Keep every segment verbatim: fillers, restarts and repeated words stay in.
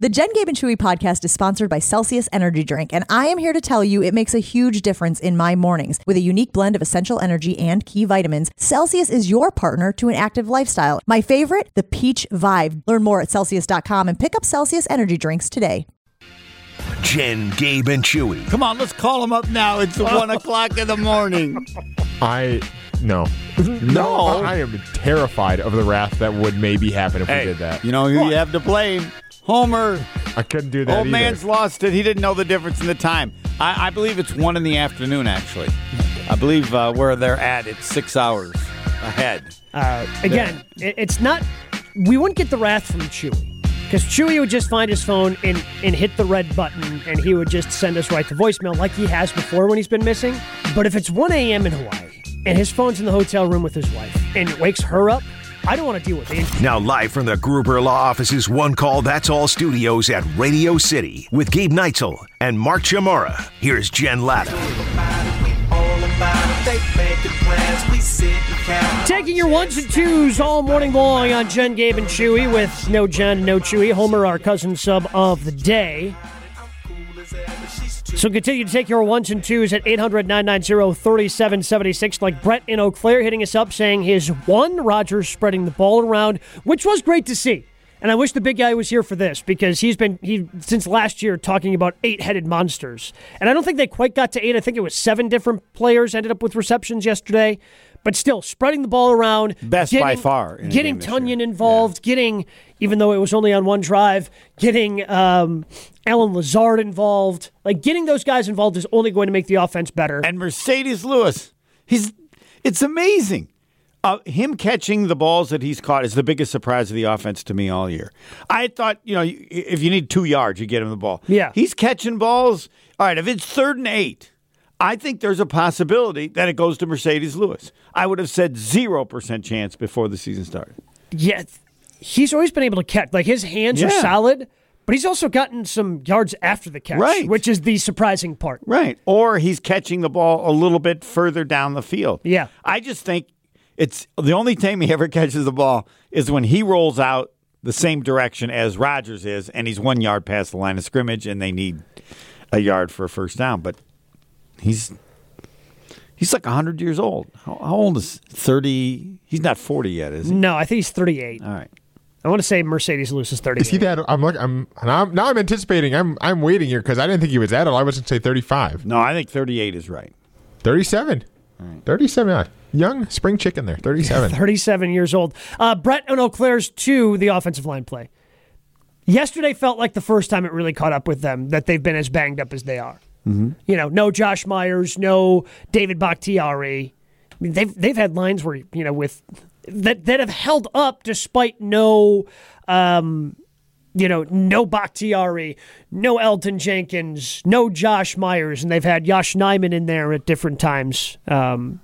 The Jen, Gabe, and Chewy podcast is sponsored by Celsius Energy Drink, and I am here to tell you it makes a huge difference in my mornings. With a unique blend of essential energy and key vitamins, Celsius is your partner to an active lifestyle. My favorite, the Peach Vibe. Learn more at Celsius dot com and pick up Celsius Energy Drinks today. Jen, Gabe, and Chewy. Come on, let's call them up now. It's one o'clock in the morning. I, no. no. I am terrified of the wrath that would maybe happen if Hey, we did that. You know who you have to blame? Homer. I couldn't do that Old either. man's lost it. He didn't know the difference in the time. I, I believe it's one in the afternoon, actually. I believe uh, where they're at, it's six hours ahead. Uh, again, it, it's not... We wouldn't get the wrath from Chewy. Because Chewy would just find his phone and, and hit the red button, and he would just send us right to voicemail like he has before when he's been missing. But if it's one a.m. in Hawaii, and his phone's in the hotel room with his wife, and it wakes her up, I don't want to deal with it. Now live from the Gruber Law Office's One Call That's All studios at Radio City with Gabe Neitzel and Mark Chamora. Here's Jen Latta. Taking your ones and twos all morning long on Jen, Gabe, and Chewy with no Jen, no Chewy. Homer, our cousin sub of the day. So continue to take your ones and twos at eight hundred, nine nine zero, three seven seven six. Like Brett in Eau Claire hitting us up saying his one, Rodgers spreading the ball around, which was great to see. And I wish the big guy was here for this because he's been, he since last year, talking about eight-headed monsters. And I don't think they quite got to eight. I think it was seven different players ended up with receptions yesterday. But still, spreading the ball around. Best getting, by far. In getting Tunyon involved, yeah. getting, even though it was only on one drive, getting um, Alan Lazard involved. Like, getting those guys involved is only going to make the offense better. And Mercedes Lewis, he's it's amazing. Uh, him catching the balls that he's caught is the biggest surprise of the offense to me all year. I thought, you know, if you need two yards, you get him the ball. Yeah. He's catching balls. All right, if it's third and eight, I think there's a possibility that it goes to Mercedes Lewis. I would have said zero percent chance before the season started. Yeah, he's always been able to catch. Like, his hands yeah. are solid, but he's also gotten some yards after the catch, right. which is the surprising part. Right. Or he's catching the ball a little bit further down the field. Yeah. I just think it's the only time he ever catches the ball is when he rolls out the same direction as Rodgers is, and he's one yard past the line of scrimmage, and they need a yard for a first down. But he's he's like one hundred years old. How, how old is thirty? He's not forty yet, is he? No, I think he's thirty-eight. All right. I want to say Mercedes Lewis is thirty-eight. Is he that? I'm like, I'm, and I'm now I'm anticipating. I'm I'm waiting here because I didn't think he was that old. I was going to say thirty-five. No, I think thirty-eight is right. thirty-seven. Right. thirty-seven. Yeah. Young spring chicken there. thirty-seven. thirty-seven years old. Uh, Brett and Eau Claire's to the offensive line play. Yesterday felt like the first time it really caught up with them that they've been as banged up as they are. Mm-hmm. You know, no Josh Myers, no David Bakhtiari. I mean, they've they've had lines where, you know, with that that have held up despite no, um, you know, no Bakhtiari, no Elton Jenkins, no Josh Myers, and they've had Yosh Nijman in there at different times. Um,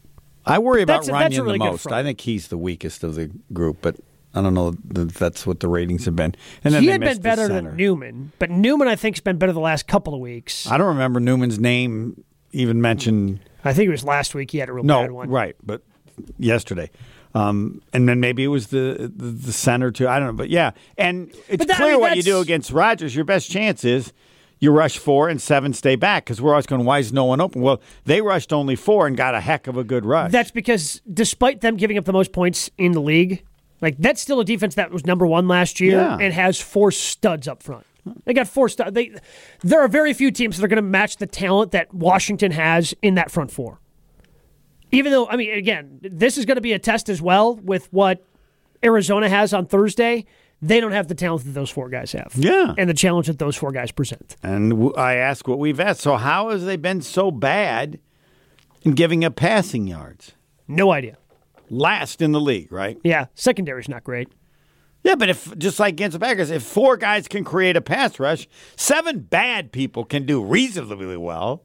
I worry about That's a- that's a Runyon really the good most. front. I think he's the weakest of the group, but I don't know if that's what the ratings have been. And then he they had been missed the better center. than Newman, but Newman I think has been better the last couple of weeks. I don't remember Newman's name even mentioned. I think it was last week he had a real No, bad one. right, but yesterday. Um, and then maybe it was the, the the center too. I don't know, but yeah. And it's But that- I clear mean, what you do that's- against Rodgers. Your best chance is you rush four and seven stay back because we're always going, why is no one open? Well, they rushed only four and got a heck of a good rush. That's because despite them giving up the most points in the league, like that's still a defense that was number one last year Yeah. and has four studs up front. They got four studs. They, there are very few teams that are going to match the talent that Washington has in that front four. Even though, I mean, again, this is going to be a test as well with what Arizona has on Thursday. They don't have the talent that those four guys have. Yeah. And the challenge that those four guys present. And w- I ask what we've asked. So how has they been so bad in giving up passing yards? No idea. Last in the league, right? Yeah, secondary's not great. Yeah, but if just like against the Packers, if four guys can create a pass rush, seven bad people can do reasonably well.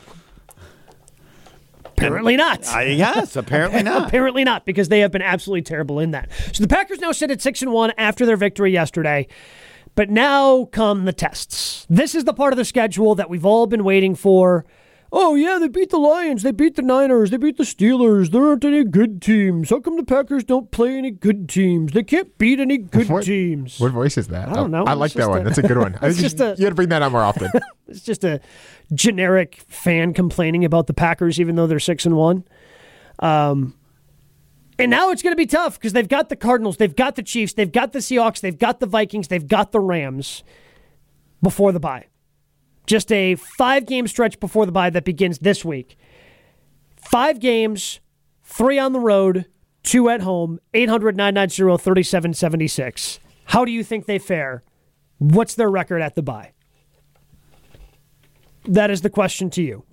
Apparently not. Uh, yes, apparently not. Apparently not, because they have been absolutely terrible in that. So the Packers now sit at six and one after their victory yesterday. But now come the tests. This is the part of the schedule that we've all been waiting for. oh, yeah, they beat the Lions, they beat the Niners, they beat the Steelers. There aren't any good teams. How come the Packers don't play any good teams? They can't beat any good what, teams. What voice is that? I don't know. I like that one. A, That's a good one. It's just you, a, you got to bring that out more often. It's just a generic fan complaining about the Packers, even though they're six and one. Um, and now it's going to be tough because they've got the Cardinals, they've got the Chiefs, they've got the Seahawks, they've got the Vikings, they've got the Rams before the bye. Just a five-game stretch before the bye that begins this week. Five games, three on the road, two at home, eight hundred, nine nine zero, three seven seven six. How do you think they fare? What's their record at the bye? That is the question to you.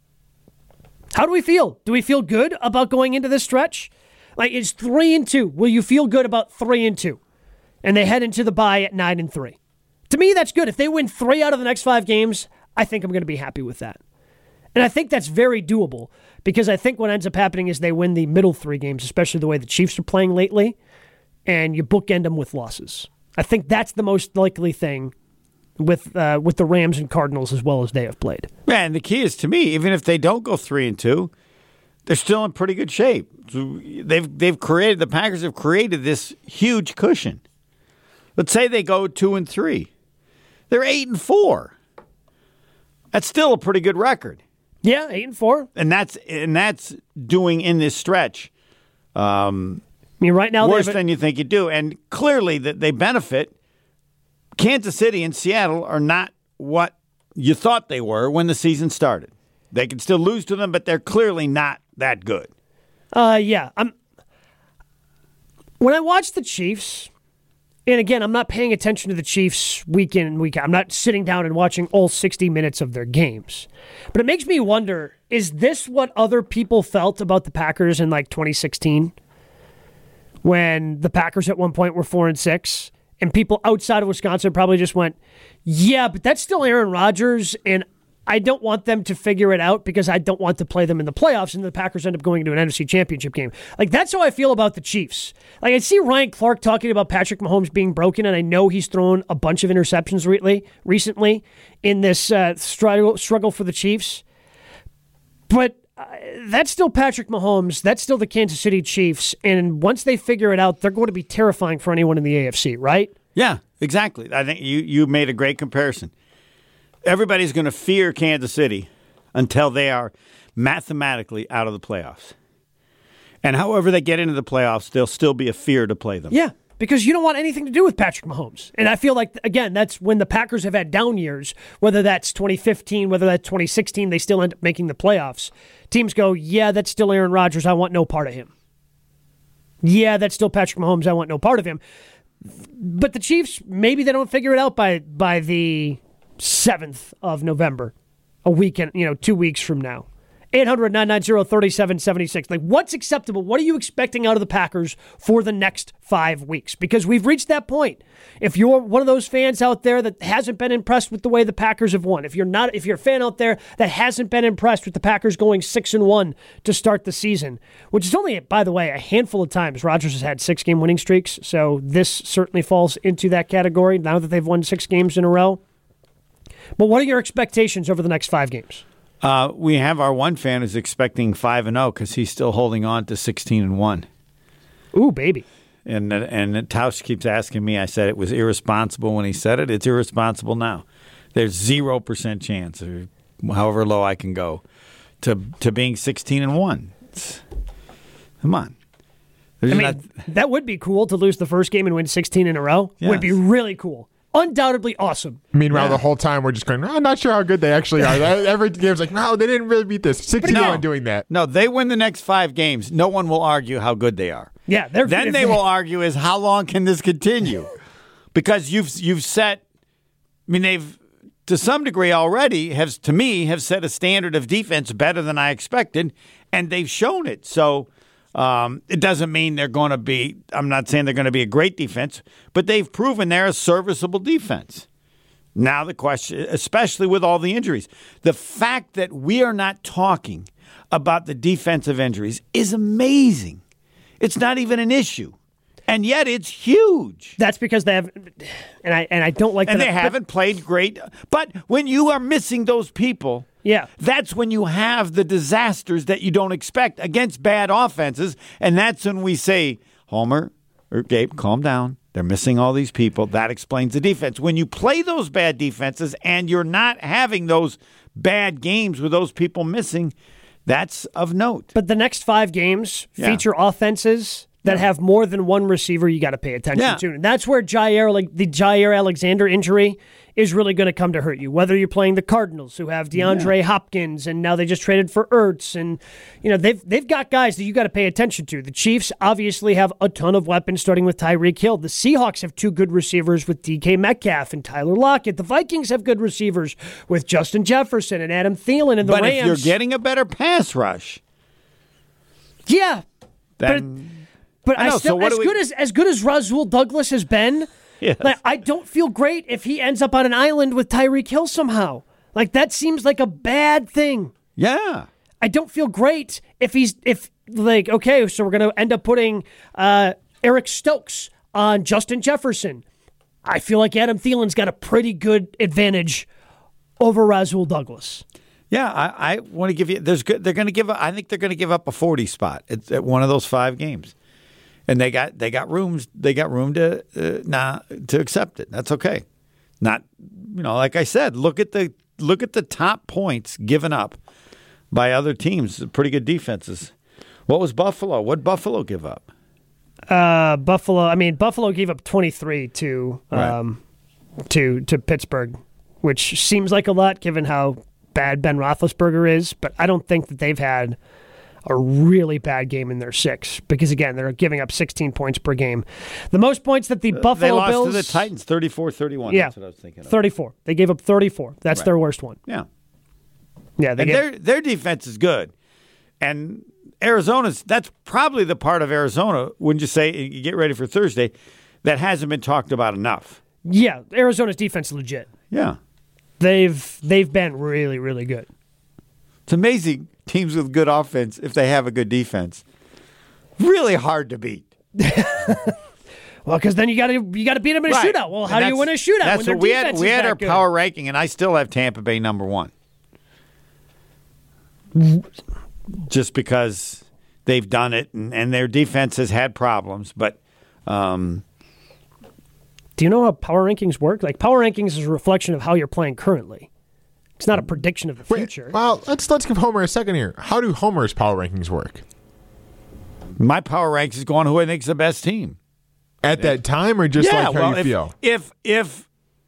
How do we feel? Do we feel good about going into this stretch? Like, it's three and two. Will you feel good about three and two? And they head into the bye at nine and three. To me, that's good. If they win three out of the next five games, I think I'm going to be happy with that. And I think that's very doable because I think what ends up happening is they win the middle three games, especially the way the Chiefs are playing lately, and you bookend them with losses. I think that's the most likely thing with uh, with the Rams and Cardinals as well as they have played. Man, the key is to me, even if they don't go three and two, they're still in pretty good shape. They've they've created the Packers have created this huge cushion. Let's say they go two and three. They're eight and four. That's still a pretty good record. Yeah, eight and four. And that's and that's doing in this stretch. Um, I mean, right now worse they have a- than you think you do, and clearly that they benefit. Kansas City and Seattle are not what you thought they were when the season started. They can still lose to them, but they're clearly not that good. Uh, yeah. I'm. When I watch the Chiefs. And again, I'm not paying attention to the Chiefs week in and week out. I'm not sitting down and watching all sixty minutes of their games. But it makes me wonder, is this what other people felt about the Packers in like twenty sixteen? When the Packers at one point were four and six, and people outside of Wisconsin probably just went, yeah, but that's still Aaron Rodgers, and I don't want them to figure it out because I don't want to play them in the playoffs, and the Packers end up going into an N F C Championship game. Like, that's how I feel about the Chiefs. Like, I see Ryan Clark talking about Patrick Mahomes being broken, and I know he's thrown a bunch of interceptions lately, recently in this uh, struggle, struggle for the Chiefs. But uh, that's still Patrick Mahomes. That's still the Kansas City Chiefs. And once they figure it out, they're going to be terrifying for anyone in the A F C, right? Yeah, exactly. I think you, you made a great comparison. Everybody's going to fear Kansas City until they are mathematically out of the playoffs. And however they get into the playoffs, there'll still be a fear to play them. Yeah, because you don't want anything to do with Patrick Mahomes. And I feel like, again, that's when the Packers have had down years, whether that's twenty fifteen, whether that's twenty sixteen, they still end up making the playoffs. Teams go, yeah, that's still Aaron Rodgers. I want no part of him. Yeah, that's still Patrick Mahomes. I want no part of him. But the Chiefs, maybe they don't figure it out by by the seventh of November, a weekend, you know, two weeks from now. eight hundred, nine nine zero, three seven seven six. Like, what's acceptable? What are you expecting out of the Packers for the next five weeks? Because we've reached that point. If you're one of those fans out there that hasn't been impressed with the way the Packers have won, if you're not, if you're a fan out there that hasn't been impressed with the Packers going six and one to start the season, which is only, by the way, a handful of times Rodgers has had six game winning streaks. So this certainly falls into that category now that they've won six games in a row. But what are your expectations over the next five games? Uh, we have our one fan who's expecting five and zero because he's still holding on to sixteen and one. Ooh, baby! And and Tausch keeps asking me. I said it was irresponsible when he said it. It's irresponsible now. There's zero percent chance, or however low I can go, to to being sixteen and one. It's, come on. There's I mean, not, that would be cool to lose the first game and win sixteen in a row. Yes. Would be really cool. Undoubtedly awesome. Meanwhile, Yeah. the whole time we're just going, oh, I'm not sure how good they actually are. Every game's like, no, they didn't really beat this. sixty to no. one doing that. No, they win the next five games. No one will argue how good they are. Yeah, they're Then if they will argue is how long can this continue? Because you've you've set. I mean, they've to some degree already have to me have set a standard of defense better than I expected, and they've shown it. So um, it doesn't mean they're going to be. I'm not saying they're going to be a great defense, but they've proven they're a serviceable defense. Now the question, especially with all the injuries, the fact that we are not talking about the defensive injuries is amazing. It's not even an issue, and yet it's huge. That's because they have, and I and I don't like And that. they haven't played great. But when you are missing those people Yeah. That's when you have the disasters that you don't expect against bad offenses. And that's when we say, Homer or Gabe, calm down. They're missing all these people. That explains the defense. When you play those bad defenses and you're not having those bad games with those people missing, that's of note. But the next five games Yeah. feature offenses that Yeah. have more than one receiver you got to pay attention Yeah. to. And that's where Jair, like the Jair Alexander injury is really going to come to hurt you. Whether you're playing the Cardinals, who have DeAndre Yeah. Hopkins, and now they just traded for Ertz, and you know they've they've got guys that you got to pay attention to. The Chiefs obviously have a ton of weapons, starting with Tyreek Hill. The Seahawks have two good receivers with D K Metcalf and Tyler Lockett. The Vikings have good receivers with Justin Jefferson and Adam Thielen. And the but Rams, if you're getting a better pass rush, yeah, then But I I know, still, so what as do we- good as as good as Rasul Douglas has been, Yes. like, I don't feel great if he ends up on an island with Tyreek Hill somehow. Like that seems like a bad thing. yeah. I don't feel great if he's if like okay, so we're gonna end up putting uh, Eric Stokes on Justin Jefferson. I feel like Adam Thielen's got a pretty good advantage over Rasul Douglas. Yeah, I, I want to give you. There's good. They're going to give. I think they're going to give up a forty spot at, at one of those five games, and they got they got rooms. They got room to uh, nah, to accept it. That's okay. Not you know, like I said, look at the look at the top points given up by other teams. Pretty good defenses. What was Buffalo? What Buffalo give up? Uh, Buffalo. I mean, Buffalo gave up twenty-three to um, to to Pittsburgh, which seems like a lot given how bad Ben Roethlisberger is. But I don't think that they've had a really bad game in their six because again, they're giving up sixteen points per game. The most points that the Buffalo They lost Bills to the Titans, thirty-four thirty-one. Yeah, That's what I was thinking of. thirty-four. They gave up thirty-four. That's Right. their worst one. Yeah. Yeah, they And gave, their their defense is good. And Arizona's, that's probably the part of Arizona, wouldn't you say, you get ready for Thursday, that hasn't been talked about enough. yeah. Arizona's defense is legit. Yeah. They've they've been really really good. It's amazing teams with good offense, if they have a good defense. Really hard to beat. Well, because then you got to you got to beat them in a Right. shootout. Well, And how do you that's- win a shootout That's when their what we defense had. is We had that our good? power ranking, and I still have Tampa Bay number one. Just because they've done it, and, and their defense has had problems. But um, Do you know how power rankings work? Like power rankings is a reflection of how you're playing currently. It's not a prediction of the Wait, future. well, let's let's give Homer a second here. How do Homer's power rankings work? my power ranks is going who I think is the best team. At that time, or just yeah, like how well, you if, feel? if if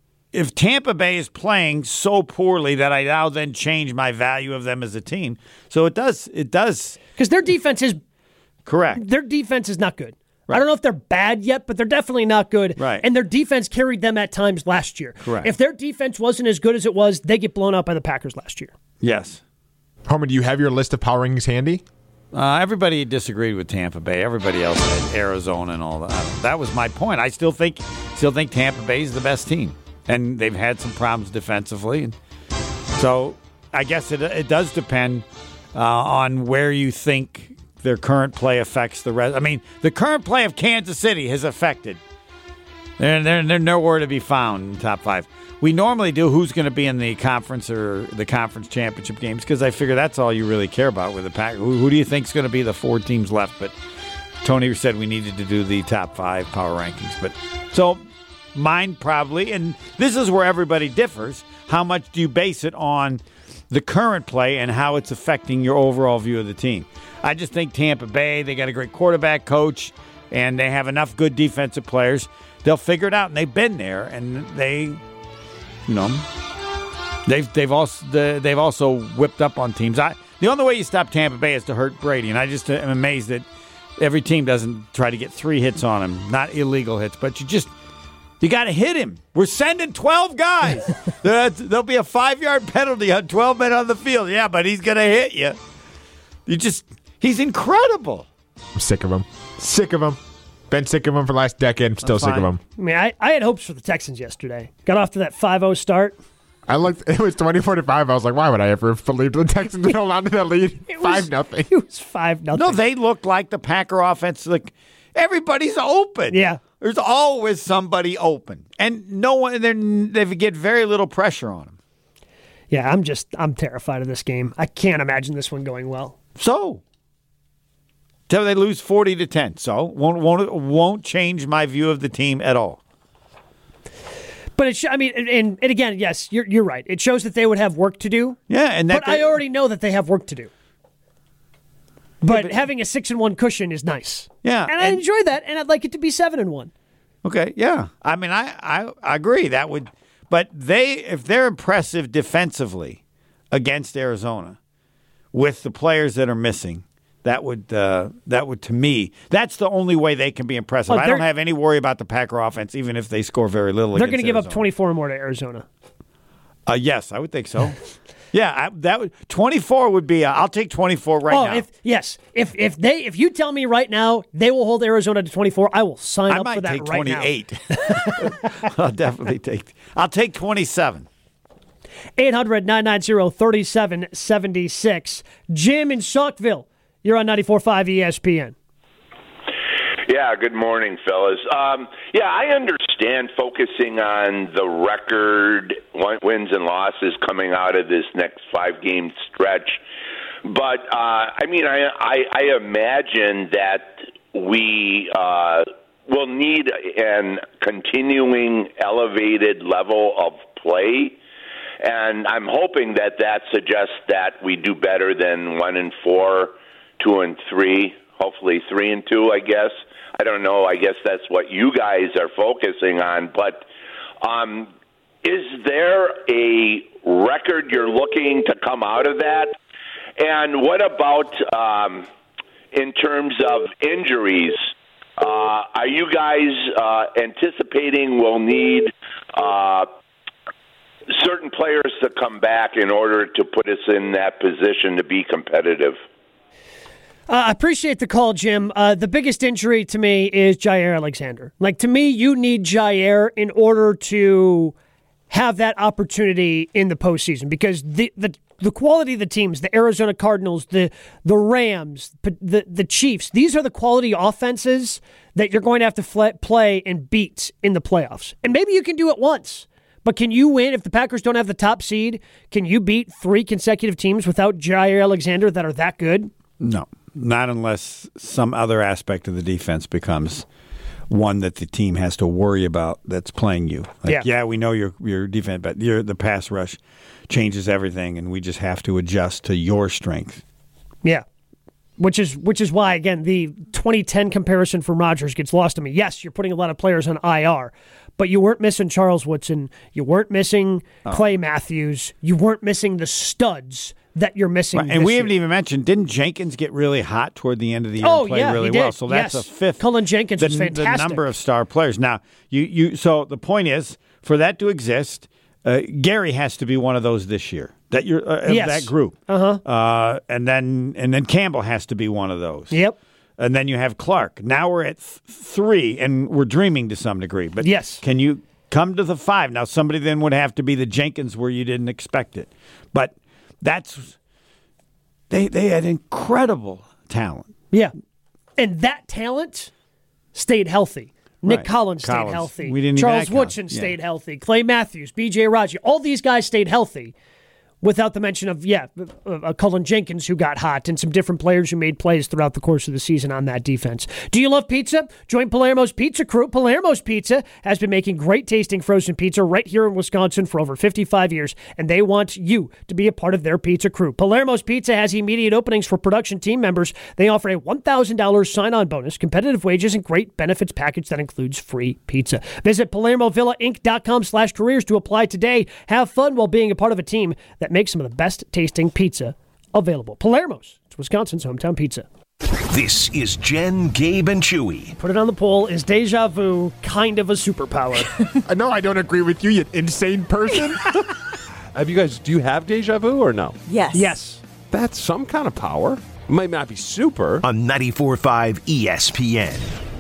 if Tampa Bay is playing so poorly that I now then change my value of them as a team, so it does it does Because their defense is correct. their defense is not good. Right. I don't know if they're bad yet, but they're definitely not good. Right. And their defense carried them at times last year. Correct. If their defense wasn't as good as it was, they get blown out by the Packers last year. Yes. Homer, do you have your list of power rankings handy? Uh, everybody disagreed with Tampa Bay. Everybody else had Arizona and all that. That was my point. I still think, still think Tampa Bay is the best team, and they've had some problems defensively. And so, I guess it it does depend uh, on where you think their current play affects the rest. I mean, the current play of Kansas City has affected. They're they're, they're nowhere to be found in the top five. We normally do who's going to be in the conference or the conference championship games because I figure that's all you really care about with the pack. Who, who do you think is going to be the four teams left? But Tony said we needed to do the top five power rankings. But so mine probably, and this is where everybody differs. How much do you base it on the current play and how it's affecting your overall view of the team? I just think Tampa Bay, they got a great quarterback coach, and they have enough good defensive players. They'll figure it out, and they've been there, and they, you know, they've they've also they've also whipped up on teams. I the only way you stop Tampa Bay is to hurt Brady, and I just am amazed that every team doesn't try to get three hits on him, not illegal hits, but you just you got to hit him. We're sending twelve guys. There'll be a five-yard penalty on twelve men on the field. Yeah, but he's going to hit you. You just he's incredible. I'm sick of him. Sick of him. Been sick of him for the last decade. I'm still That's sick of fine. him. I mean, I, I had hopes for the Texans yesterday. Got off to that five oh start. I looked. It was twenty-four to five. I was like, why would I ever believe the Texans would hold on to that lead? It was- Five nothing. It was five nothing. No, they look like the Packer offense. Like everybody's open. Yeah. There's always somebody open, and no one. They they get very little pressure on them. Yeah, I'm just, I'm terrified of this game. I can't imagine this one going well. So, till they lose forty to ten. So, won't won't won't change my view of the team at all. But it, sh- I mean, and, and again, yes, you're you're right. It shows that they would have work to do. Yeah, and that but I already know that they have work to do. But, yeah, but having a six and one cushion is nice. Yeah, and I and, enjoy that, and I'd like it to be seven and one. Okay, yeah. I mean, I, I, I agree that would, but they if they're impressive defensively against Arizona with the players that are missing, that would uh, that would to me that's the only way they can be impressive. Oh, I don't have any worry about the Packer offense, even if they score very little. They're going to give up twenty-four more to Arizona. Uh, yes, I would think so. Yeah, I, that would twenty-four would be. Uh, I'll take twenty-four right oh, now. If, yes, if if they if you tell me right now they will hold Arizona to twenty-four, I will sign I up for that take right twenty-eight. I'll definitely take. I'll take twenty-seven. eight hundred, nine nine zero, three seven seven six. Jim in Saukville, you're on ninety-four point five E S P N. Yeah, good morning, fellas. Um, yeah, I understand focusing on the record, wins and losses coming out of this next five-game stretch. But, uh, I mean, I, I, I imagine that we uh, will need an continuing elevated level of play. And I'm hoping that that suggests that we do better than one and four, two and three, hopefully three and two, I guess. I don't know. I guess that's what you guys are focusing on. But um, is there a record you're looking to come out of that? And what about um, in terms of injuries? Uh, are you guys uh, anticipating we'll need uh, certain players to come back in order to put us in that position to be competitive? I uh, appreciate the call, Jim. Uh, the biggest injury to me is Jaire Alexander. Like, to me, you need Jaire in order to have that opportunity in the postseason because the the, the quality of the teams, the Arizona Cardinals, the the Rams, the, the Chiefs, these are the quality offenses that you're going to have to fl- play and beat in the playoffs. And maybe you can do it once. But can you win if the Packers don't have the top seed? Can you beat three consecutive teams without Jaire Alexander that are that good? No. Not unless some other aspect of the defense becomes one that the team has to worry about that's playing you. Like, yeah. yeah, we know your your defense, but your the pass rush changes everything, and we just have to adjust to your strength. Yeah, which is which is why, again, the twenty ten comparison from Rodgers gets lost to me. Yes, you're putting a lot of players on I R, but you weren't missing Charles Woodson. You weren't missing oh. Clay Matthews. You weren't missing the studs that you're missing. Right. And we year. haven't even mentioned, didn't Jenkins get really hot toward the end of the year oh, and play yeah, really he did. well? So that's yes. a fifth. Cullen Jenkins the, was fantastic. The number of star players. Now, you, you so the point is, for that to exist, uh, Gary has to be one of those this year. That you're uh, yes. that group. Uh-huh. Uh, and then and then Campbell has to be one of those. Yep. And then you have Clark. Now we're at th- three, and we're dreaming to some degree. But yes. can you come to the five? Now, somebody then would have to be the Jenkins where you didn't expect it. But that's... They they had incredible talent. Yeah. And that talent stayed healthy. Nick right. Collins stayed Collins. healthy. We didn't Charles even Woodson yeah. stayed healthy. Clay Matthews, B J Raji. All these guys stayed healthy without the mention of, yeah, uh, Cullen Jenkins, who got hot, and some different players who made plays throughout the course of the season on that defense. Do you love pizza? Join Palermo's Pizza Crew. Palermo's Pizza has been making great tasting frozen pizza right here in Wisconsin for over fifty-five years, and they want you to be a part of their pizza crew. Palermo's Pizza has immediate openings for production team members. They offer a one thousand dollars sign-on bonus, competitive wages, and great benefits package that includes free pizza. Visit Palermo Villa Inc dot com slash careers to apply today. Have fun while being a part of a team that makes some of the best tasting pizza available. Palermo's. It's Wisconsin's hometown pizza. This is Jen, Gabe, and Chewy. Put it on the poll. Is deja vu kind of a superpower? No, I don't agree with you, you insane person. Have you guys, do you have deja vu or no? Yes. Yes. That's some kind of power. It might not be super. On ninety-four point five E S P N.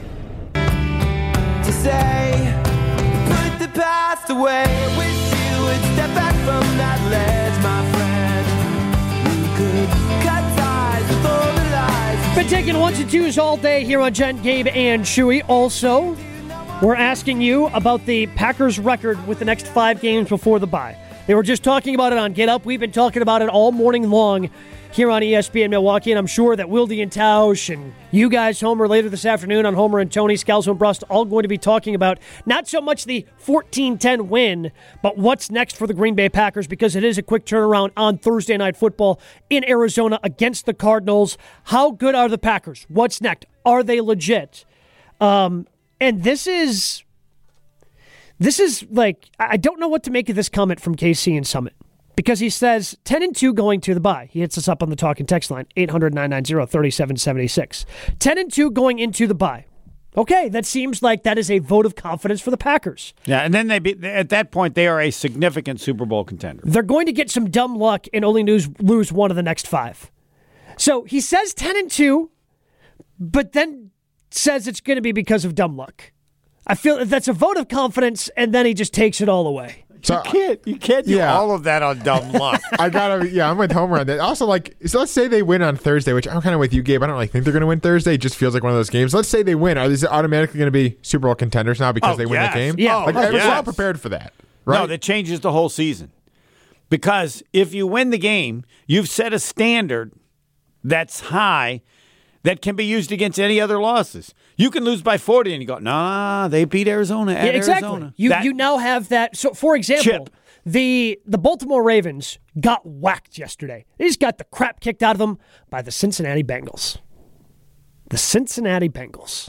To say, put the past away. Wish you would step back from that ledge, my friend. We could cut ties with all the lies. Been taking ones and twos all day here on Jen, Gabe, and Chewy. Also, we're asking you about the Packers record with the next five games before the bye. They were just talking about it on Get Up. We've been talking about it all morning long here on E S P N Milwaukee, and I'm sure that Wilde and Tausch and you guys, Homer, later this afternoon on Homer and Tony, Scalzo and Brust, all going to be talking about not so much the fourteen ten win, but what's next for the Green Bay Packers, because it is a quick turnaround on Thursday Night Football in Arizona against the Cardinals. How good are the Packers? What's next? Are they legit? Um, and this is... This is like, I don't know what to make of this comment from K C and Summit, because he says ten and two going to the bye. He hits us up on the talk and text line, eight hundred nine nine zero three seven seven six. ten and two going into the bye. Okay, that seems like that is a vote of confidence for the Packers. Yeah, and then they be, at that point, they are a significant Super Bowl contender. They're going to get some dumb luck and only lose, lose one of the next five. So he says ten and two, but then says it's going to be because of dumb luck. I feel that's a vote of confidence, and then he just takes it all away. So, you can't, you can't do yeah. all of that on dumb luck. I gotta, yeah, I'm with Homer on that. Also, like, so let's say they win on Thursday, which I'm kind of with you, Gabe. I don't really think they're going to win Thursday. It just feels like one of those games. Let's say they win. Are these automatically going to be Super Bowl contenders now because oh, they win yes. the game? Yeah, like, oh, we're yes. all prepared for that, right? No, that changes the whole season. Because if you win the game, you've set a standard that's high that can be used against any other losses. You can lose by forty, and you go, nah, they beat Arizona at yeah, exactly. Arizona. You that, you now have that. So, for example, chip. the the Baltimore Ravens got whacked yesterday. They just got the crap kicked out of them by the Cincinnati Bengals. The Cincinnati Bengals.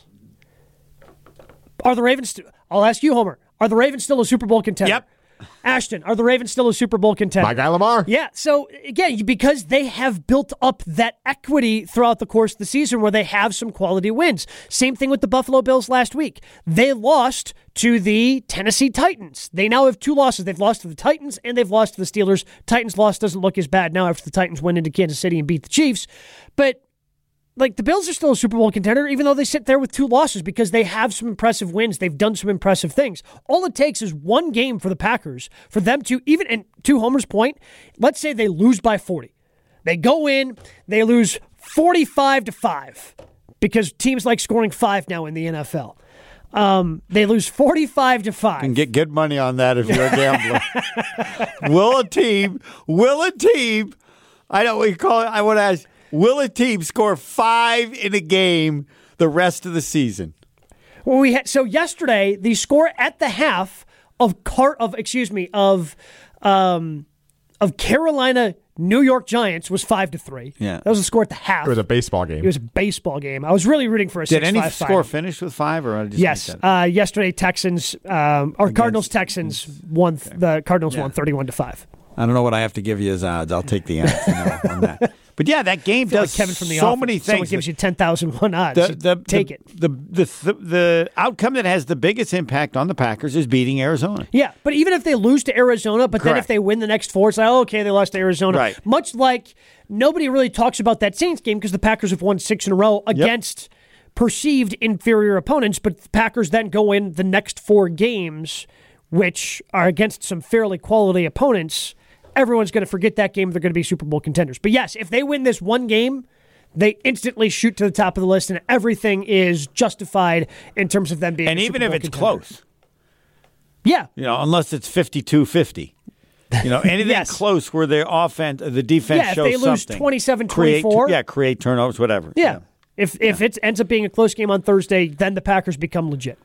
Are the Ravens? St- I'll ask you, Homer. Are the Ravens still a Super Bowl contender? Yep. Ashton, are the Ravens still a Super Bowl contender? My guy Lamar. Yeah, so again, because they have built up that equity throughout the course of the season where they have some quality wins. Same thing with the Buffalo Bills last week. They lost to the Tennessee Titans. They now have two losses. They've lost to the Titans and they've lost to the Steelers. Titans loss doesn't look as bad now after the Titans went into Kansas City and beat the Chiefs. But like the Bills are still a Super Bowl contender, even though they sit there with two losses because they have some impressive wins. They've done some impressive things. All it takes is one game for the Packers for them to, even, and to Homer's point, let's say they lose by forty. They go in, they lose forty-five to five because teams like scoring five now in the N F L. Um, they lose forty-five to five. You can get good money on that if you're a gambler. will a team, will a team, I know what you call it, I want to ask, will a team score five in a game the rest of the season? Well, we had, so yesterday the score at the half of Car of excuse me of um, of Carolina New York Giants was five to three. Yeah, that was the score at the half. It was a baseball game. It was a baseball game. I was really rooting for a Did six any five score final. finish with five or I just yes? Uh, yesterday Texans um, or Cardinals Texans won. Okay. The Cardinals Yeah. won thirty one to five. I don't know what I have to give you as odds. I'll take the odds you know, on that. But yeah, that game does Like Kevin from the so office. many Someone things. gives you ten thousand one odds. The, You the, take the, it. The, the, the, the outcome that has the biggest impact on the Packers is beating Arizona. Yeah, but even if they lose to Arizona, but then if Correct. they win the next four, it's like, oh, okay, they lost to Arizona. Right. Much like nobody really talks about that Saints game because the Packers have won six in a row against perceived inferior opponents, but the Packers then go in the next four games, which are against some fairly quality opponents. Everyone's going to forget that game. They're going to be Super Bowl contenders. But yes, if they win this one game, they instantly shoot to the top of the list, and everything is justified in terms of them being And a even Super if Bowl it's contender. close, Yeah. you know, unless it's fifty-two fifty. You know, anything Yes. close where the offense, the defense Yeah, if shows they lose something. twenty-seven Create- twenty-four. Yeah, create turnovers, whatever. Yeah. If if it ends up being a close game on Thursday, then the Packers become legit.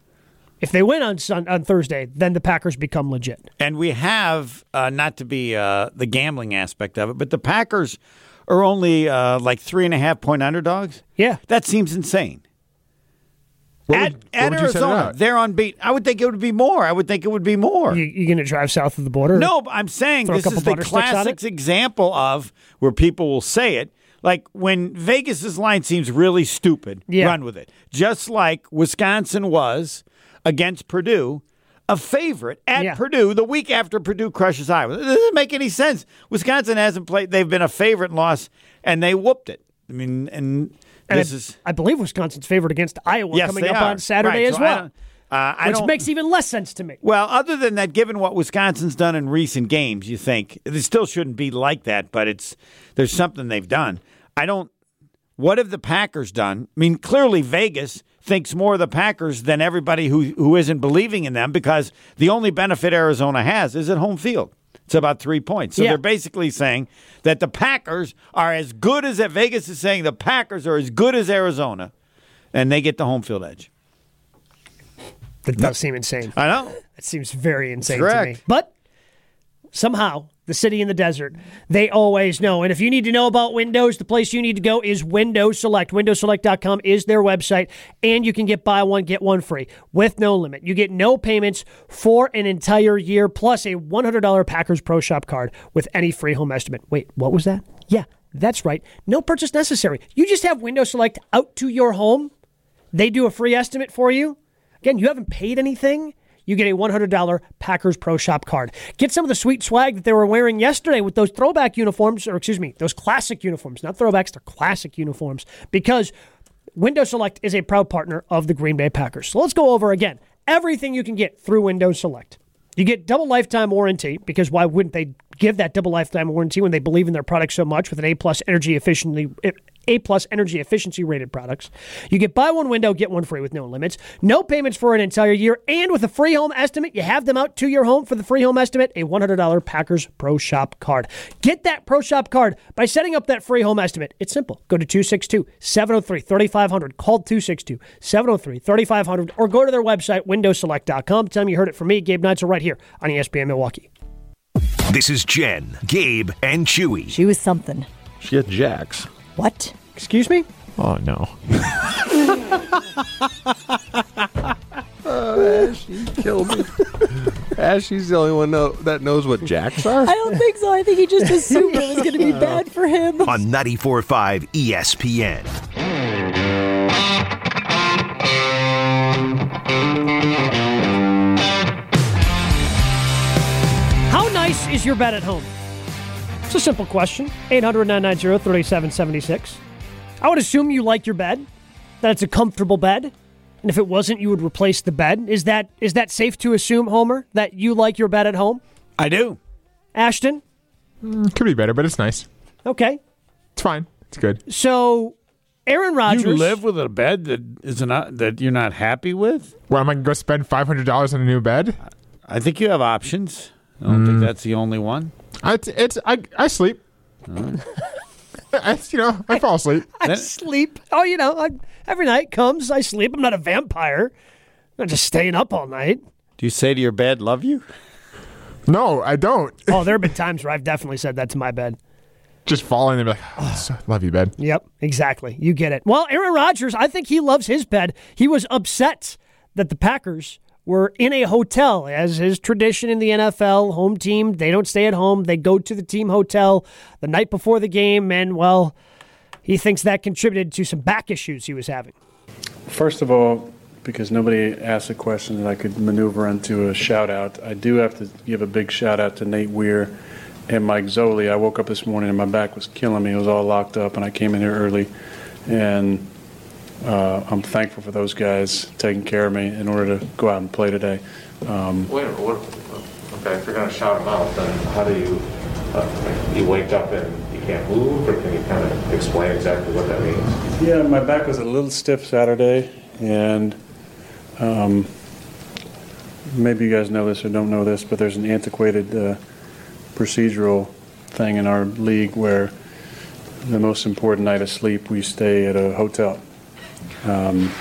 If they win on sun, on Thursday, then the Packers become legit. And we have, uh, not to be uh, the gambling aspect of it, but the Packers are only uh, like three and a half point underdogs. Yeah. That seems insane. What at would- at what would you set it Arizona, at? they're unbeaten. I would think it would be more. I would think it would be more. You, you going to drive south of the border? No, but I'm saying Throw a this couple is the butter sticks on classic it? example of where people will say it. Like when Vegas's line seems really stupid, Yeah. run with it. Just like Wisconsin was against Purdue, a favorite at Yeah. Purdue the week after Purdue crushes Iowa. It doesn't make any sense. Wisconsin hasn't played. They've been a favorite and lost, and they whooped it. I mean, and, And this I, is I believe Wisconsin's favored against Iowa yes, coming they up are. on Saturday Right, as so I well, don't- uh, I which don't, makes even less sense to me. Well, other than that, given what Wisconsin's done in recent games, you think it still shouldn't be like that, but it's there's something they've done. I don't. What have the Packers done? I mean, clearly Vegas thinks more of the Packers than everybody who who isn't believing in them because the only benefit Arizona has is at home field. It's about three points. So Yeah. they're basically saying that the Packers are as good as Vegas is saying the Packers are as good as Arizona, and they get the home field edge. That does seem insane. I know. That seems very insane to me. Correct. But somehow, the city in the desert, they always know. And if you need to know about Windows, the place you need to go is Windows Select. Windows Select dot com is their website, and you can get buy one, get one free with no limit. You get no payments for an entire year, plus a one hundred dollars Packers Pro Shop card with any free home estimate. Wait, what was that? Yeah, that's right. No purchase necessary. You just have Windows Select out to your home. They do a free estimate for you. Again, you haven't paid anything. You get a one hundred dollars Packers Pro Shop card. Get some of the sweet swag that they were wearing yesterday with those throwback uniforms, or excuse me, those classic uniforms. Not throwbacks, they're classic uniforms, because Windows Select is a proud partner of the Green Bay Packers. So let's go over again everything you can get through Windows Select. You get double lifetime warranty, because why wouldn't they give that double lifetime warranty when they believe in their product so much with an A-plus energy efficiently A-plus energy efficiency rated products. You get buy one window, get one free with no limits. No payments for an entire year. And with a free home estimate, you have them out to your home for the free home estimate, a one hundred dollars Packers Pro Shop card. Get that Pro Shop card by setting up that free home estimate. It's simple. Go to two six two, seven oh three, three five zero zero. Call two six two, seven oh three, three five zero zero or go to their website, windows select dot com. Tell them you heard it from me, Gabe Neitzel, right here on E S P N Milwaukee. This is Jen, Gabe, and Chewy. She was something. She had Jacks. What? Excuse me? Oh, no. Uh, she killed me. Ashley's the only one know, that knows what Jacks are. I don't think so. I think he just assumed it was going to be bad for him. On ninety-four point five E S P N. How nice is your bed at home? It's a simple question. eight hundred, nine nine zero, three seven seven six. I would assume you like your bed, that it's a comfortable bed. And if it wasn't, you would replace the bed. Is that is that safe to assume, Homer, that you like your bed at home? I do. Ashton? Mm, could be better, but it's nice. Okay. It's fine. It's good. So, Aaron Rodgers... You live with a bed that is not that you're not happy with? Well, am I going to go spend five hundred dollars on a new bed? I think you have options. I don't mm. think that's the only one. I, it's, it's I I sleep. I, you know, I fall asleep. I sleep. Oh, you know, I, every night comes, I sleep. I'm not a vampire. I'm not just staying up all night. Do you say to your bed, love you? No, I don't. Oh, there have been times where I've definitely said that to my bed. Just falling and be like, oh, love you, bed. Yep, exactly. You get it. Well, Aaron Rodgers, I think he loves his bed. He was upset that the Packers were in a hotel, as is tradition in the N F L. Home team, they don't stay at home. They go to the team hotel the night before the game, and, well, he thinks that contributed to some back issues he was having. First of all, because nobody asked a question that I could maneuver into a shout-out, I do have to give a big shout-out to Nate Weir and Mike Zoli. I woke up this morning and my back was killing me. It was all locked up, and I came in here early, and Uh, I'm thankful for those guys taking care of me in order to go out and play today. Um, Wait a minute. What, okay, if you're going to shout them out, then how do you, uh, you wake up and you can't move, or can you kind of explain exactly what that means? Yeah, my back was a little stiff Saturday, and um, maybe you guys know this or don't know this, but there's an antiquated uh, procedural thing in our league where the most important night of sleep we stay at a hotel. Um,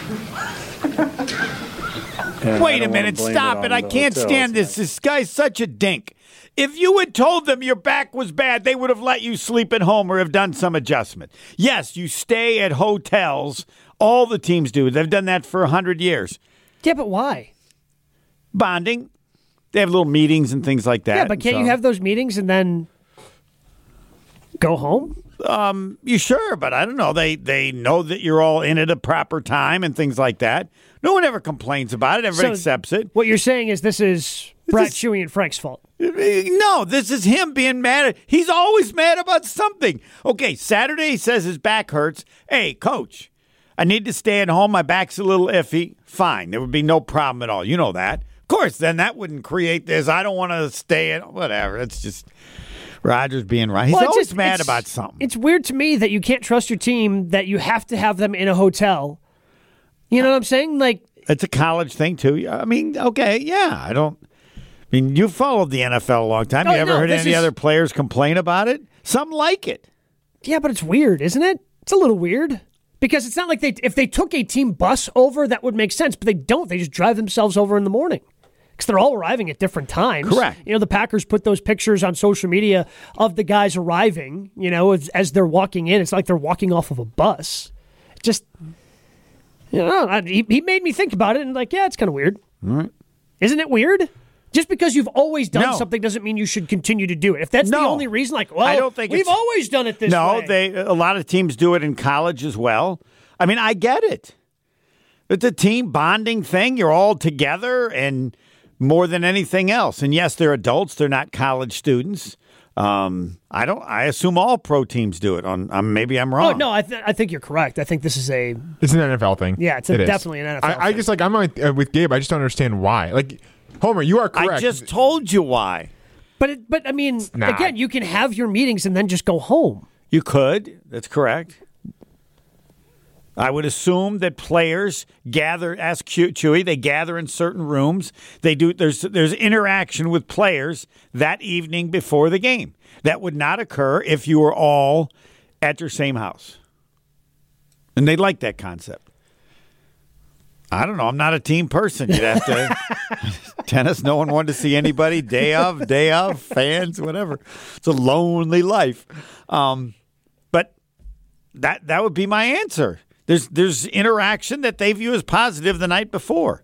Wait a minute, stop it. it. I can't hotel. stand this. This guy's such a dink. If you had told them your back was bad, they would have let you sleep at home or have done some adjustment. Yes, you stay at hotels. All the teams do. They've done that for one hundred years. Yeah, but why? Bonding. They have little meetings and things like that. Yeah, but can't so. you have those meetings and then go home? Um, you sure, but I don't know. They they know that you're all in at a proper time and things like that. No one ever complains about it. Everybody so accepts it. What you're saying is this is Brett Shuey and Frank's fault. No, this is him being mad. At, he's always mad about something. Okay, Saturday he says his back hurts. Hey, coach, I need to stay at home. My back's a little iffy. Fine. There would be no problem at all. You know that. Of course, then that wouldn't create this. I don't want to stay at whatever. It's just Rodgers being right. He's well, always just, mad about something. It's weird to me that you can't trust your team, that you have to have them in a hotel. You know what I'm saying? Like, it's a college thing, too. I mean, okay, yeah, I don't. mean, you followed the N F L a long time. Oh, you ever no, heard this any is- other players complain about it? Some like it. Yeah, but it's weird, isn't it? It's a little weird. Because it's not like they if they took a team bus over, that would make sense. But they don't. They just drive themselves over in the morning. Because they're all arriving at different times. Correct. You know, the Packers put those pictures on social media of the guys arriving, you know, as, as they're walking in. It's like they're walking off of a bus. Just, you know, I, he, he made me think about it and like, yeah, it's kind of weird. All right. Isn't it weird? Just because you've always done No. something doesn't mean you should continue to do it. If that's the No. only reason, like, well, I don't think we've it's- always done it this no, way. they a lot of teams do it in college as well. I mean, I get it. It's a team bonding thing. You're all together and more than anything else. And yes, they're adults. They're not college students. Um, I don't. I assume all pro teams do it. On um, maybe I'm wrong. Oh no, I, th- I think you're correct. I think this is a It's an N F L thing. Yeah, it's a- It is. definitely an N F L I, I thing. guess like I'm with, uh, with Gabe. I just don't understand why. Like Homer, you are correct. I just told you why. But it, but I mean, Nah. again, you can have your meetings and then just go home. You could. That's correct. I would assume that players gather. Ask Chew- Chewy. They gather in certain rooms. They do. There's there's interaction with players that evening before the game. That would not occur if you were all at your same house. And they like that concept. I don't know. I'm not a team person. You'd have to tennis. No one wanted to see anybody. Day of, day of, fans, whatever. It's a lonely life. Um, but that that would be my answer. There's there's interaction that they view as positive the night before.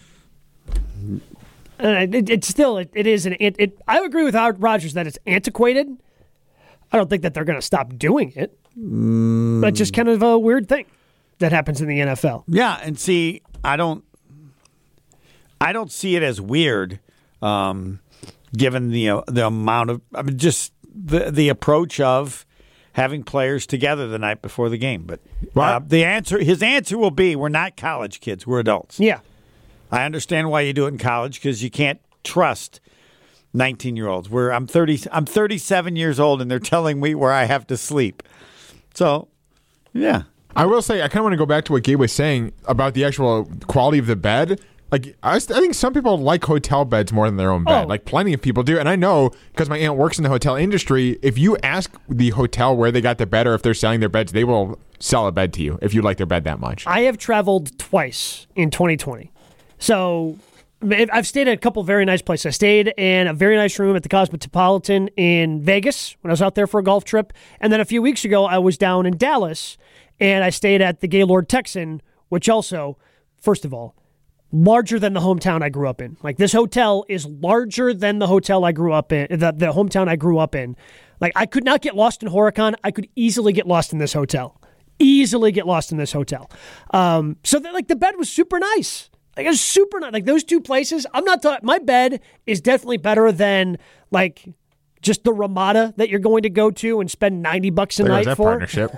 Uh, it, it's still it, it is an it, it. I agree with Howard Rogers that it's antiquated. I don't think that they're going to stop doing it. Mm. But just kind of a weird thing that happens in the N F L. Yeah, and see, I don't, I don't see it as weird, um, given the uh, the amount of, I mean, just the the approach of having players together the night before the game. But uh, the answer, his answer will be, we're not college kids, we're adults. Yeah, I understand why you do it in college because you can't trust nineteen-year-olds. Where I'm thirty, I'm thirty-seven years old, and they're telling me where I have to sleep. So, yeah. I will say, I kind of want to go back to what Gabe was saying about the actual quality of the bed. Like, I, I think some people like hotel beds more than their own bed. Oh. Like, plenty of people do. And I know, because my aunt works in the hotel industry, if you ask the hotel where they got their bed or if they're selling their beds, they will sell a bed to you if you like their bed that much. I have traveled twice in twenty twenty. So I've stayed at a couple very nice places. I stayed in a very nice room at the Cosmopolitan in Vegas when I was out there for a golf trip. And then a few weeks ago, I was down in Dallas, and I stayed at the Gaylord Texan, which also, first of all, larger than the hometown I grew up in. Like, this hotel is larger than the hotel I grew up in, the, the hometown I grew up in. Like, I could not get lost in Horicon. I could easily get lost in this hotel. Easily get lost in this hotel. Um, so, that, like, the bed was super nice. Like, it was super nice. Like, those two places, I'm not talking, my bed is definitely better than, like, just the Ramada that you're going to go to and spend ninety bucks a There night goes that for. partnership.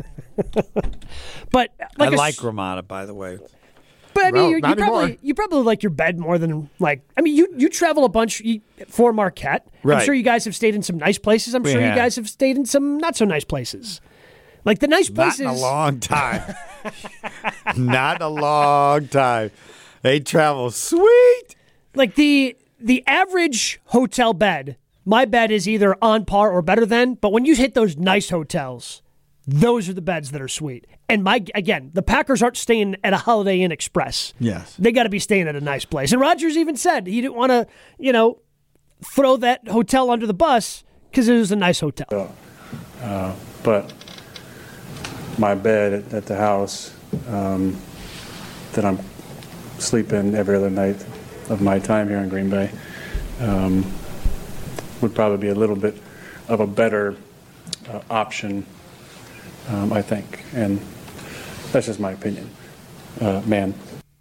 But, like, I a like s- Ramada, by the way. But I mean, Well, you, you not probably anymore. you probably like your bed more than like. I mean, you you travel a bunch you, for Marquette. I'm Right. sure you guys have stayed in some nice places. I'm We sure have. you guys have stayed in some not so nice places. Like the nice Not places. in a long time. Not in a long time. They travel sweet. Like the the average hotel bed. My bed is either on par or better than. But when you hit those nice hotels, those are the beds that are sweet. And my again, the Packers aren't staying at a Holiday Inn Express. Yes. They got to be staying at a nice place. And Rodgers even said he didn't want to, you know, throw that hotel under the bus because it was a nice hotel. Uh, but my bed at, at the house um, that I'm sleeping every other night of my time here in Green Bay um, would probably be a little bit of a better uh, option, um, I think. And that's just my opinion, uh, man.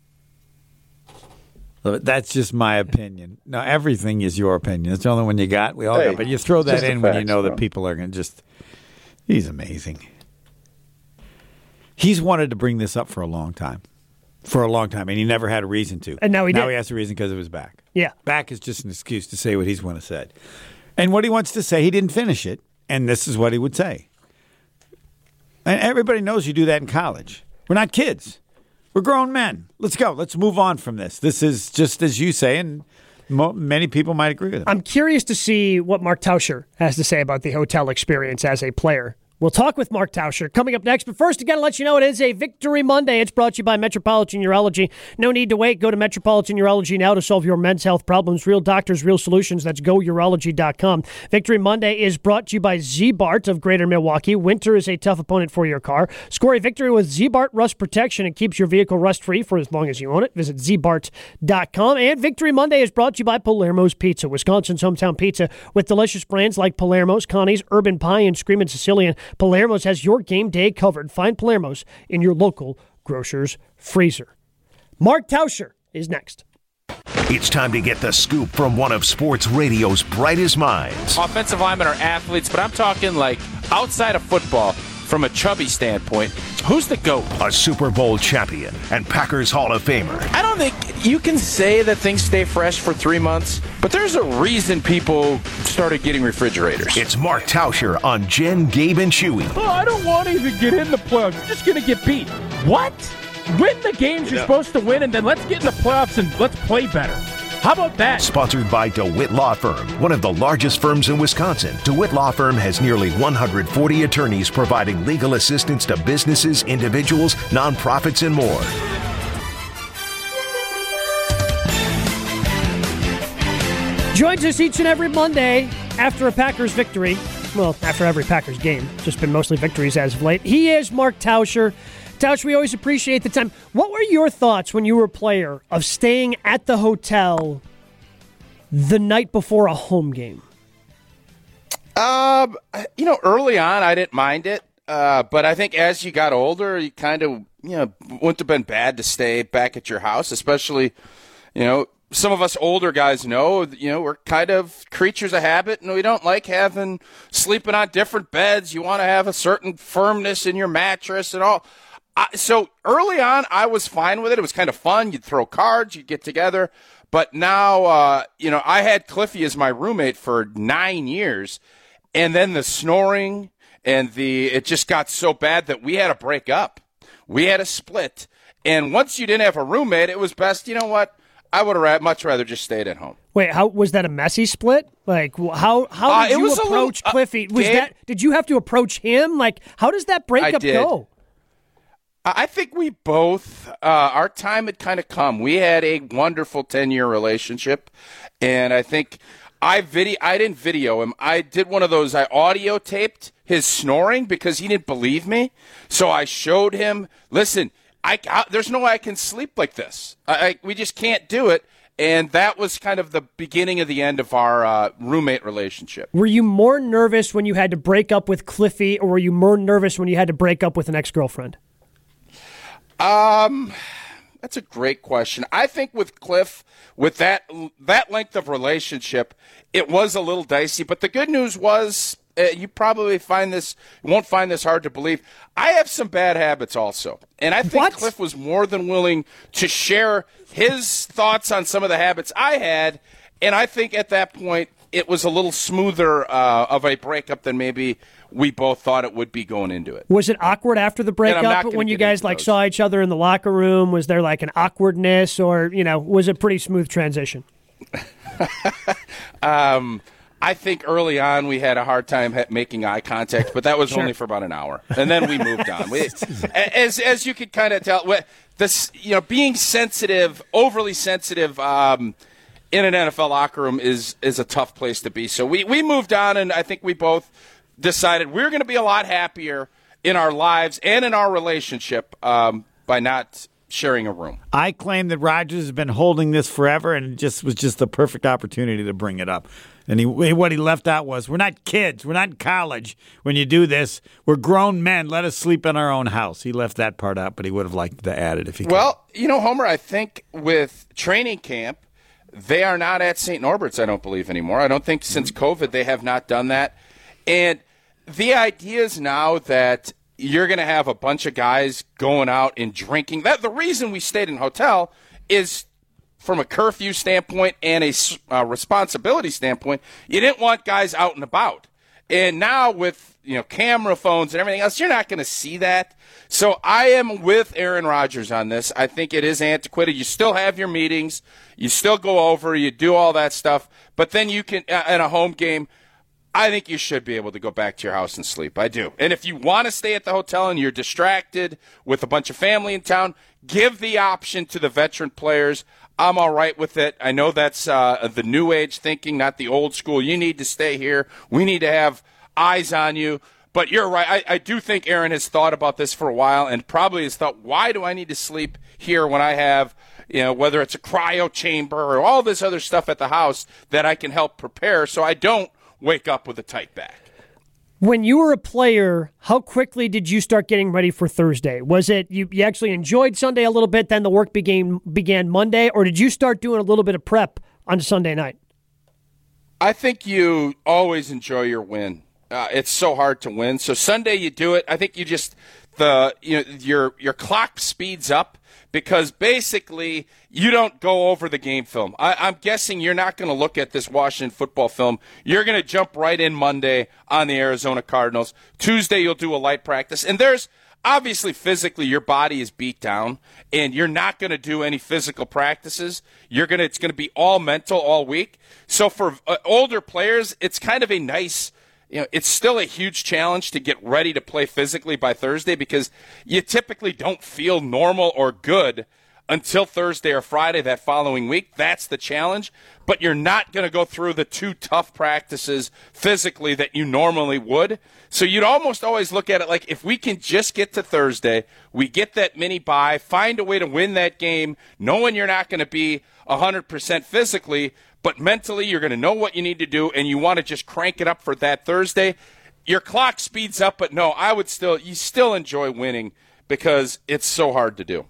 That's just my opinion. No, everything is your opinion. It's the only one you got. We all Hey, got. But you throw that just the in when you facts, know that bro. people are going to just. He's amazing. He's wanted to bring this up for a long time. For a long time, and he never had a reason to. And now he now did. he has a reason because of his back. Yeah. Back is just an excuse to say what he's want to say. And what he wants to say, he didn't finish it, and this is what he would say. And everybody knows you do that in college. We're not kids. We're grown men. Let's go. Let's move on from this. This is just as you say, and Mo- many people might agree with him. I'm curious to see what Mark Tauscher has to say about the hotel experience as a player. We'll talk with Mark Tauscher coming up next. But first, again, to let you know, it is a Victory Monday. It's brought to you by Metropolitan Urology. No need to wait. Go to Metropolitan Urology now to solve your men's health problems. Real doctors, real solutions. That's go urology dot com. Victory Monday is brought to you by Z-Bart of Greater Milwaukee. Winter is a tough opponent for your car. Score a victory with Z-Bart Rust Protection. It keeps your vehicle rust-free for as long as you own it. Visit Z Bart dot com. And Victory Monday is brought to you by Palermo's Pizza, Wisconsin's hometown pizza, with delicious brands like Palermo's, Connie's, Urban Pie, and Screamin' Sicilian. Palermo's has your game day covered. Find Palermo's in your local grocer's freezer. Mark Tauscher is next. It's time to get the scoop from one of sports radio's brightest minds. Offensive linemen are athletes, but I'm talking like outside of football, from a chubby standpoint, who's the GOAT? A Super Bowl champion and Packers Hall of Famer. I don't think you can say that things stay fresh for three months, but there's a reason people started getting refrigerators. It's Mark Tauscher on Jen, Gabe, and Chewy. Oh, I don't want to even get in the playoffs. You're just going to get beat. What? Win the games you're supposed to win, and then let's get in the playoffs and let's play better. How about that? Sponsored by DeWitt Law Firm, one of the largest firms in Wisconsin. DeWitt Law Firm has nearly one hundred forty attorneys providing legal assistance to businesses, individuals, nonprofits, and more. Joins us each and every Monday after a Packers victory. Well, after every Packers game. Just been mostly victories as of late. He is Mark Tauscher. Tausch, we always appreciate the time. What were your thoughts when you were a player of staying at the hotel the night before a home game? Um, you know, early on, I didn't mind it. Uh, but I think as you got older, you kind of, you know, wouldn't have been bad to stay back at your house, especially, you know, some of us older guys know, you know, we're kind of creatures of habit, and we don't like having sleeping on different beds. You want to have a certain firmness in your mattress and all. I, so early on, I was fine with it. It was kind of fun. You'd throw cards, you'd get together. But now, uh, you know, I had Cliffy as my roommate for nine years, and then the snoring and the it just got so bad that we had to break up. We had a split. And once you didn't have a roommate, it was best, you know what, I would have much rather just stayed at home. Wait, how was that a messy split? Like, how how did uh, you approach little, uh, Cliffy? Was Gabe, that did you have to approach him? Like, how does that breakup go? I think we both, uh, our time had kind of come. We had a wonderful ten-year relationship, and I think I video, I didn't video him. I did one of those, I audio taped his snoring because he didn't believe me. So I showed him, listen, I, I there's no way I can sleep like this. I, I, we just can't do it. And that was kind of the beginning of the end of our uh, roommate relationship. Were you more nervous when you had to break up with Cliffy, or were you more nervous when you had to break up with an ex-girlfriend? Um, that's a great question. I think with Cliff, with that that length of relationship, it was a little dicey. But the good news was, uh, you probably find this won't find this hard to believe. I have some bad habits also, and I think what? Cliff was more than willing to share his thoughts on some of the habits I had. And I think at that point, it was a little smoother uh, of a breakup than maybe we both thought it would be going into it. Was it awkward after the breakup when you guys like those. saw each other in the locker room? Was there like an awkwardness, or, you know, was it a pretty smooth transition? um, I think early on we had a hard time ha- making eye contact, but that was sure. only for about an hour, and then we moved on. We, as as you could kind of tell, this you know being sensitive, overly sensitive. Um, in an N F L locker room is is a tough place to be. So we, we moved on, and I think we both decided we're going to be a lot happier in our lives and in our relationship um, by not sharing a room. I claim that Rodgers has been holding this forever, and it just was just the perfect opportunity to bring it up. And he, what he left out was, we're not kids. We're not in college when you do this. We're grown men. Let us sleep in our own house. He left that part out, but he would have liked to add it if he could. Well, you know, Homer, I think with training camp, they are not at Saint Norbert's, I don't believe, anymore. I don't think since COVID they have not done that. And the idea is now that you're going to have a bunch of guys going out and drinking. That the reason we stayed in a hotel is from a curfew standpoint and a uh, responsibility standpoint. You didn't want guys out and about. And now with, you know, camera phones and everything else, you're not going to see that. So I am with Aaron Rodgers on this. I think it is antiquated. You still have your meetings. You still go over. You do all that stuff. But then you can, uh, in a home game, I think you should be able to go back to your house and sleep. I do. And if you want to stay at the hotel and you're distracted with a bunch of family in town, give the option to the veteran players. I'm all right with it. I know that's uh, the new age thinking, not the old school. You need to stay here. We need to have eyes on you. But you're right. I, I do think Aaron has thought about this for a while and probably has thought, why do I need to sleep here when I have, you know, whether it's a cryo chamber or all this other stuff at the house that I can help prepare so I don't wake up with a tight back. When you were a player, how quickly did you start getting ready for Thursday? Was it you, you actually enjoyed Sunday a little bit, then the work began began Monday, or did you start doing a little bit of prep on Sunday night? I think you always enjoy your win. Uh, it's so hard to win. So Sunday you do it. I think you just the you know your your clock speeds up because basically you don't go over the game film. I, I'm guessing you're not going to look at this Washington football film. You're going to jump right in Monday on the Arizona Cardinals. Tuesday you'll do a light practice, and there's obviously physically your body is beat down, and you're not going to do any physical practices. You're gonna it's going to be all mental all week. So for uh, older players, it's kind of a nice. You know, it's still a huge challenge to get ready to play physically by Thursday because you typically don't feel normal or good until Thursday or Friday that following week. That's the challenge. But you're not going to go through the two tough practices physically that you normally would. So you'd almost always look at it like if we can just get to Thursday, we get that mini bye, find a way to win that game, knowing you're not going to be one hundred percent physically, but mentally you're going to know what you need to do, and you want to just crank it up for that Thursday. Your clock speeds up, but no, I would still, you still enjoy winning because it's so hard to do.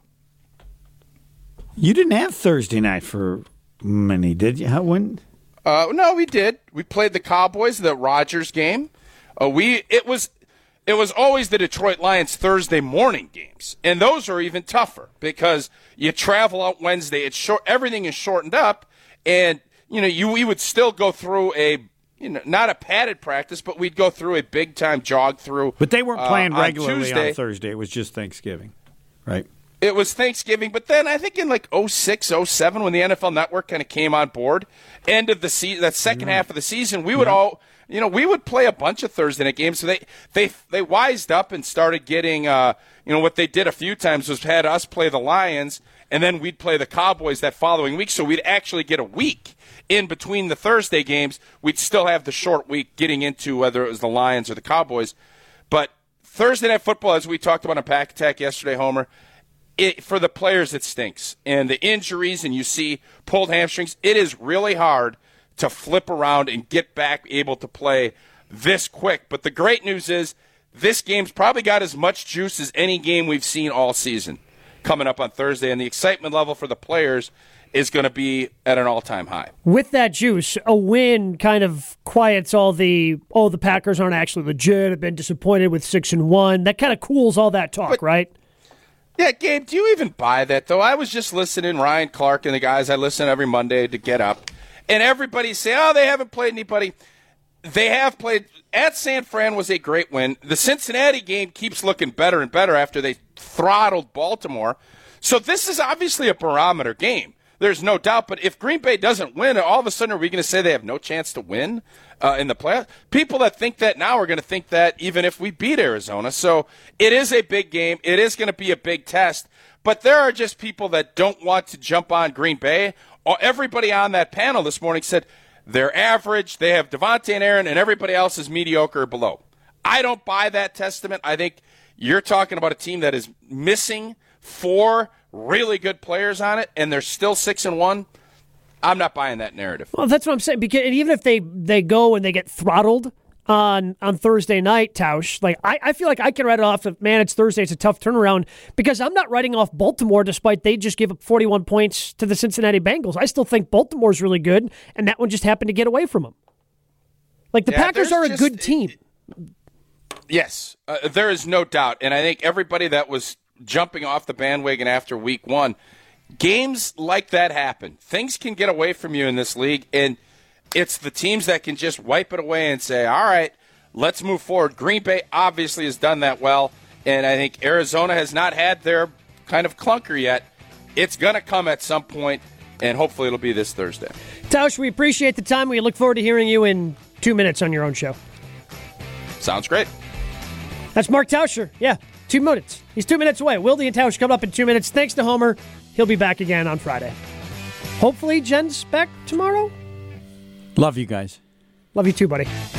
You didn't have Thursday night for many, did you? How, when? Uh, no, we did. We played the Cowboys, the Rodgers game. Uh, we it was it was always the Detroit Lions Thursday morning games, and those are even tougher because you travel out Wednesday. It's short. Everything is shortened up, and you know you we would still go through a you know not a padded practice, but we'd go through a big time jog through. But they weren't playing uh, regularly on, on Thursday. It was just Thanksgiving, right? It was Thanksgiving, but then I think in like oh six, oh seven, when the N F L Network kind of came on board, end of the season, that second half of the season, we would yeah. all, you know, we would play a bunch of Thursday night games. So they they they wised up and started getting, uh, you know, what they did a few times was had us play the Lions, and then we'd play the Cowboys that following week. So we'd actually get a week in between the Thursday games. We'd still have the short week getting into whether it was the Lions or the Cowboys. But Thursday Night Football, as we talked about on Pack Attack yesterday, Homer, It, for the players, it stinks. And the injuries, and you see pulled hamstrings, it is really hard to flip around and get back able to play this quick. But the great news is this game's probably got as much juice as any game we've seen all season coming up on Thursday. And the excitement level for the players is going to be at an all-time high. With that juice, a win kind of quiets all the, oh, the Packers aren't actually legit, have been disappointed with six and one. That kind of cools all that talk, but, right? Yeah, Gabe, do you even buy that, though? I was just listening, Ryan Clark and the guys I listen every Monday to get up, and everybody say, oh, they haven't played anybody. They have played. At San Fran was a great win. The Cincinnati game keeps looking better and better after they throttled Baltimore. So this is obviously a barometer game. There's no doubt. But if Green Bay doesn't win, all of a sudden are we going to say they have no chance to win uh, in the playoffs? People that think that now are going to think that even if we beat Arizona. So it is a big game. It is going to be a big test. But there are just people that don't want to jump on Green Bay. Everybody on that panel this morning said they're average. They have Devontae and Aaron, and everybody else is mediocre or below. I don't buy that testament. I think you're talking about a team that is missing four really good players on it, and they're still six and one. I'm not buying that narrative. Well, that's what I'm saying. Because even if they, they go and they get throttled on on Thursday night, Tausch, like I, I feel like I can write it off. Of, man, it's Thursday. It's a tough turnaround because I'm not writing off Baltimore, despite they just gave up forty-one points to the Cincinnati Bengals. I still think Baltimore's really good, and that one just happened to get away from them. Like the yeah, Packers are a just, good team. Yes, uh, there is no doubt, and I think everybody that was jumping off the bandwagon after week one, games like that happen. Things can get away from you in this league, and it's the teams that can just wipe it away and say, all right, let's move forward. Green Bay obviously has done that well, and I think Arizona has not had their kind of clunker yet. It's going to come at some point, and hopefully it'll be this Thursday. Tausch, we appreciate the time. We look forward to hearing you in two minutes on your own show. Sounds great. That's Mark Tauscher. Yeah, two minutes. He's two minutes away. Wilde and Tausch come up in two minutes. Thanks to Homer. He'll be back again on Friday. Hopefully Jen's back tomorrow. Love you guys. Love you too, buddy.